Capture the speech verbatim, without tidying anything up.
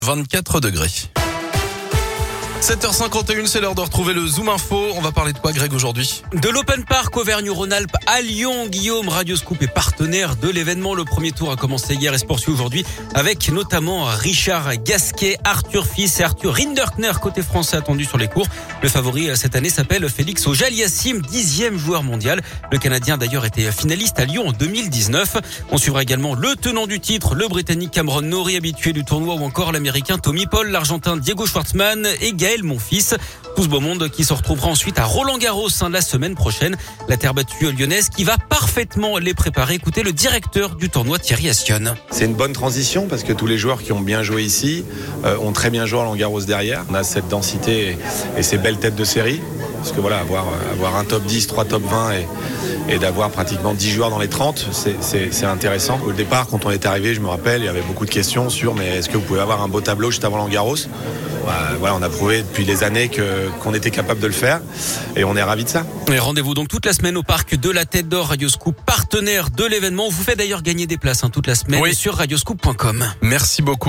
vingt-quatre degrés. sept heures cinquante et une, c'est l'heure de retrouver le Zoom Info. On va parler de quoi, Greg, aujourd'hui? De l'Open Park Auvergne-Rhône-Alpes à Lyon. Guillaume, Radio Scoop est partenaire de l'événement. Le premier tour a commencé hier et se poursuit aujourd'hui avec notamment Richard Gasquet, Arthur Fils et Arthur Rinderkner, côté français attendu sur les cours. Le favori cette année s'appelle Félix Auger-Aliassime, dixième joueur mondial. Le Canadien d'ailleurs était finaliste à Lyon en deux mille dix-neuf. On suivra également le tenant du titre, le Britannique Cameron Norrie, habitué du tournoi, ou encore l'Américain Tommy Paul, l'Argentin Diego Schwartzmann et Gaël Monfils. Tout ce beau monde qui se retrouvera ensuite à Roland-Garros hein, la semaine prochaine. La terre battue lyonnaise qui va parfaitement les préparer. Écoutez le directeur du tournoi, Thierry Astion. C'est une bonne transition parce que tous les joueurs qui ont bien joué ici euh, ont très bien joué à Roland-Garros derrière. On a cette densité et, et ces belles têtes de série. Parce que voilà, avoir, avoir un top dix, trois top vingt et, et d'avoir pratiquement dix joueurs dans les trente, c'est, c'est, c'est intéressant. Au départ, quand on est arrivé, je me rappelle, il y avait beaucoup de questions sur mais est-ce que vous pouvez avoir un beau tableau juste avant Roland-Garros? Bah, voilà, on a prouvé depuis des années que, qu'on était capable de le faire et on est ravis de ça. Et rendez-vous donc toute la semaine au parc de la Tête d'Or. Radio Scoop, partenaire de l'événement. On vous fait d'ailleurs gagner des places hein, toute la semaine oui. sur radioscoop point com. Merci beaucoup.